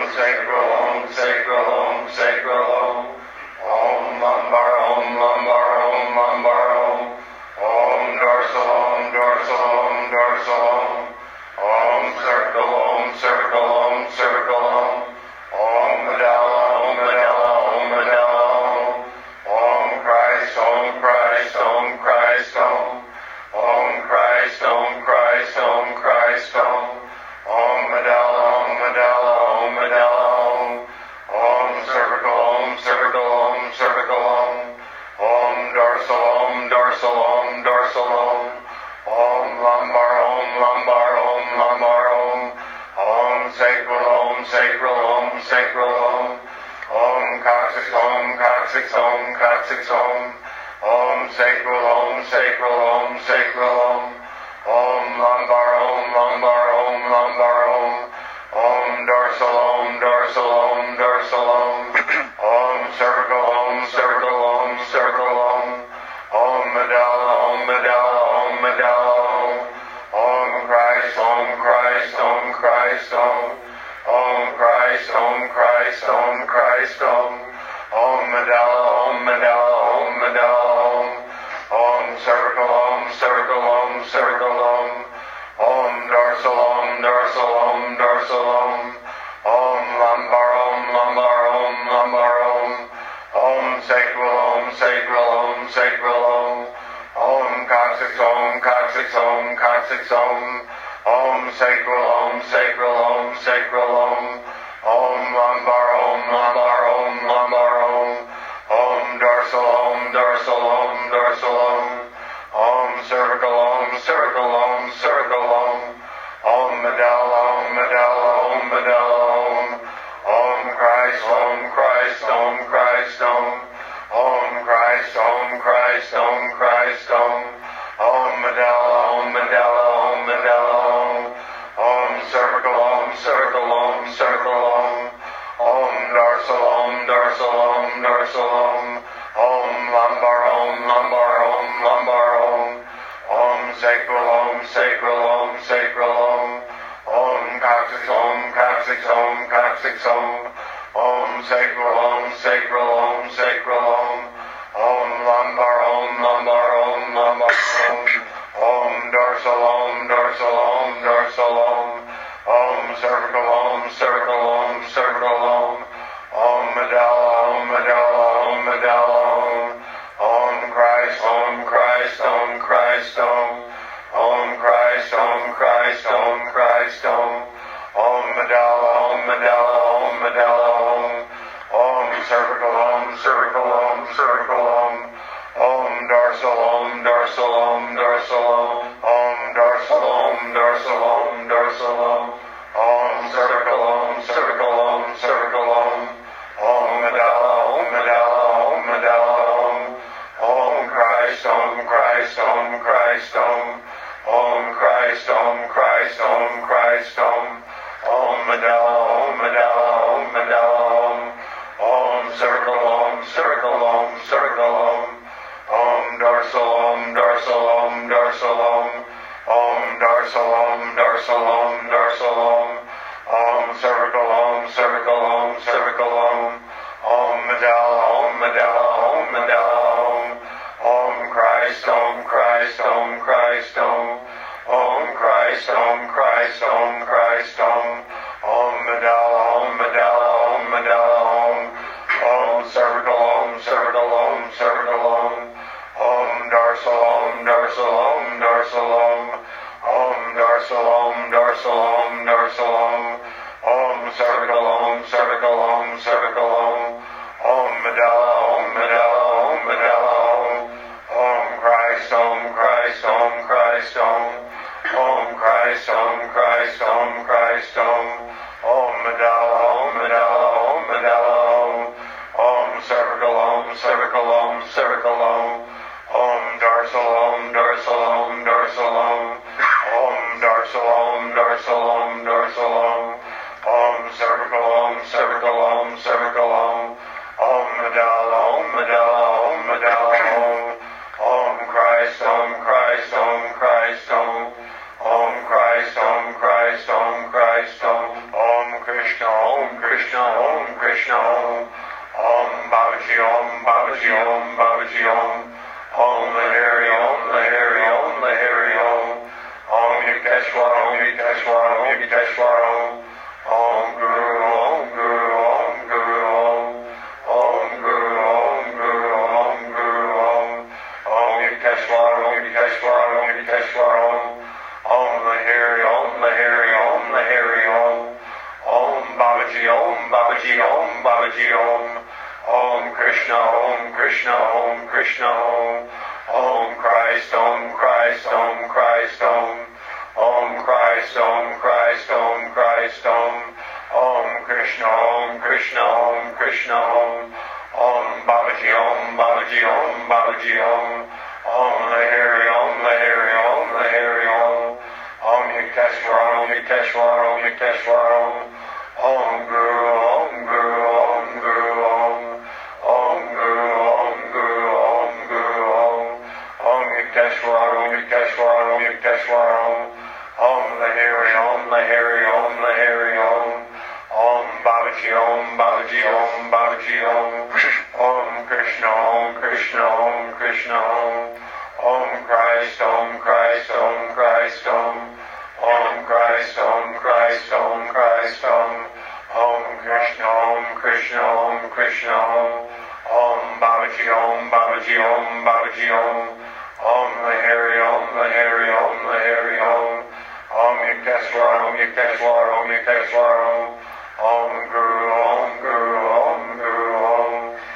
sacral Om, sacral Om, sacral Om. Om lumbar Om, lumbar Om, lumbar Om. Om dorsal Om, dorsal Om, dorsal Om. Om circle Om, circle Om, circle Om. Om medulla Om, medulla Om, medulla Om. Om Christ Om, Christ Om, Christ Om. Om Christ Om, Christ Om, Christ Om. Om medulla Om, medulla Om, medulla Om. Om cervical Om, cervical Om, cervical Om. Om dorsal Om, dorsal Om, dorsal Om. Om lumbar Om, lumbar Om, lumbar Om. Om sacral Om, sacral Om, sacral Om. Om coccyx Om, coccyx Om, coccyx Om. Om sacral Om, sacral Om, sacral Om. Om lumbar Om, lumbar Om, lumbar Om. Om dorsal Om, dorsal Om, dorsal Om. Om cervical Om, cervical Om, cervical Om. Om medulla Om, medulla Om, medulla Om. Om Christ Om, Christ Om, Christ Om. Om Christ Om, Christ Om, Christ Om. Om medulla Om, medulla Om, medulla Om. Om cervical Om, cervical Om, cervical Om. Om dorsal Om, dorsal Om, dorsal Om. Om lumbar Om, lumbar Om, lumbar Om. Om sacral Om, sacral Om, sacral Om. Om coccyx Om, coccyx Om, coccyx Om. Om sacral Om, sacral Om, sacral Om. Om lumbar Om, lumbar Om, lumbar Om. Om dorsal Om, dorsal Om, dorsal Om. Om cervical Om, cervical Om, cervical Om. Om medulla Om, medulla Om, medulla Om. Om Christ Om, Christ Om, Christ Om. Om Christ Om, Christ Om, Christ Om. Om medulla Om, medulla Om, medulla Om. Om cervical Om, cervical Om, cervical Om. Om dorsal Om, dorsal Om, dorsal Om. Om lumbar Om, lumbar Om, lumbar Om. Om sacral Om, sacral Om, sacral Om. Om coccyx Om, coccyx Om, coccyx Om. Om sacral Om, sacral Om, sacral Om. Om lumbar Om, lumbar Om, lumbar Om. Om dorsal Om, dorsal Om, dorsal Om. Om cervical Om, cervical Om, cervical Om. Om medulla Om, medulla Om, medulla Om. Om Christ Om, Christ Om, Christ Om. Om Christ Om, Christ Om, Christ Om. Om medulla Om, medulla Om, medulla Om. Om cervical Om, cervical Om, cervical Om. Om dorsal Om, dorsal Om, dorsal Om. Om dorsal Om, dorsal Om, dorsal Om. Om cervical Om, cervical Om, cervical Om. Om medulla Om, medulla Om, medulla Om. Om Christ Om, Christ Om, Christ Om. Om Christ Om, Christ Om, Christ Om. Om medulla Om, medulla Om, medulla Om. Om circle Om, circle Om, circle Om. Om dorsal Om, dorsal Om, dorsal Om. Om dorsal Om, dorsal Om, dorsal Om. Om cervical Om, cervical Om, cervical Om. Om medulla Om, medulla Om, medulla Om. Om Christ Om, Christ Om, Christ Om. Om Christ Om, Christ Om, Christ Om. Om medulla Om, medulla Om, medulla Om. Om cervical Om, cervical Om, cervical Om. Om dorsal Om, dorsal Om, dorsal Om. Om dorsal Om, dorsal Om, dorsal Om. Om cervical Om, cervical Om, cervical Om. Om medulla Om, medulla Om, medulla Om. Om Christ Om, Christ Om, Christ Om. Om Christ Om, Christ Om, Christ Om. Om medulla Om, medulla Om, medulla Om. Om cervical Om, cervical Om, cervical Om. Om dorsal Om, dorsal Om, dorsal Om. Om dorsal Om, dorsal Om, dorsal Om. Om cervical Om, cervical Om, cervical Om. Om medulla Om, medulla Om, medulla Om. Om Christ Om, Christ Om, Christ Om. Om Christ Om, Christ Om, Christ Om. Om Krishna Om, Om Krishna, Om Krishna, Om. Om Babaji, Om Babaji, Om Babaji, Om. Om Lahiri, Om Lahiri, Om Lahiri, Om. Om Yukteswar, Om Yukteswar, Om Yukteswar, Om. Om Guru, Om Guru, Om Guru, Om. Om Guru, Om Guru, Om Guru, Om. Om Yukteswar, Om Yukteswar, Om Yukteswar, Om. Om Lahiri, Om Lahiri, Om Lahiri, Om. Om Babaji, Om Babaji, Om Babaji, Om. Om Krishna, Om Krishna, Om Krishna, Om. Om Christ, Om Christ, Om Christ, Om. Om Christ, Om Christ, Om Christ, Om. Om Krishna, Om Krishna, Om Krishna, Om. Om Babaji, Om Babaji, Om Babaji, Om. Om Lahiri, Om Lahiri, Om Lahiri, Om. Om Yukteswar, Om Yukteswar, Om Yukteswar, Om. Om Guru, Om Guru, Om Guru, Om. Om Guru, Om Guru, Om Guru, Om. Om Yukteswar, Om Yukteswar, Om Yukteswar, Om. Om Lahiri, Om Lahiri, Om Lahiri, Om. Om Babaji, Om Babaji, Om Babaji, Om. Om Krishna, Om Krishna, Om Krishna, Om. Om Christ, Om Christ, Om Christ, Om. Om Christ, Om Christ, Om Christ, Om. Om Krishna, Om Krishna, Om Krishna, Om. Om Babaji, Om Babaji, Om Babaji, Om. Om Lahiri, Om Lahiri, Om Lahiri, Om. Om Yukteswar, Om Yukteswar, Om Yukteswar, Om. Om Guru, Om Guru, Om Guru, Om.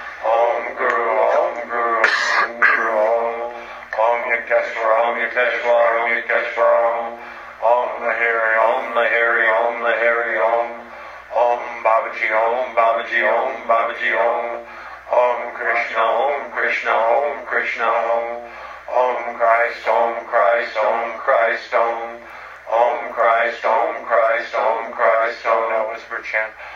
Om Guru, Om Guru, Om Guru, Om. Om Yukteswar, Om Yukteswar, Om Yukteswar, Om. Om Lahiri, Om Lahiri, Om Lahiri, Om. Om Babaji, Om Babaji, Om Babaji, Om. Om Krishna, Om Krishna, Om Krishna, Om. Om Christ, Om Christ, Om Christ, Om. Om Christ, Om Christ, Om Christ, Om. Now whisper chant.